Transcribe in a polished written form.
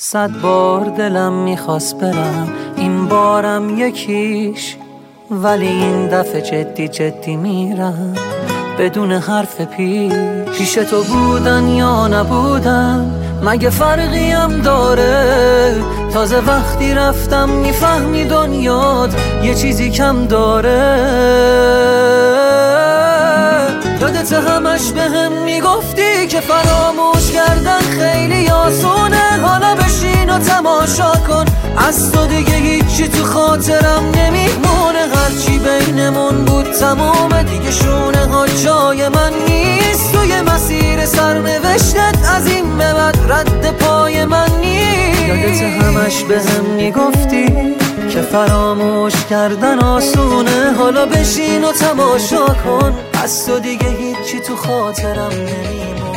100 بار دلم میخواست برم، این بارم یکیش، ولی این دفعه جدی جدی میرم بدون حرف پیش تو بودن یا نبودن مگه فرقی هم داره؟ تازه وقتی رفتم میفهمی دنیات یه چیزی کم داره. یادت همش بهم میگفتی که فراموش کردن خیلی آسونه، حالا بشین و تماشا کن، از تو دیگه هیچی تو خاطرم نمیمونه، هرچی بینمون بود تمومه دیگه، شونه ها جای من نیست، توی مسیر سرنوشتت از این به بعد رد پای من نیست. یادت همش بهم میگفتی که فراموش کردن آسونه، حالا بشین و تماشا کن، از تو دیگه هیچی تو خاطرم نمیمونه.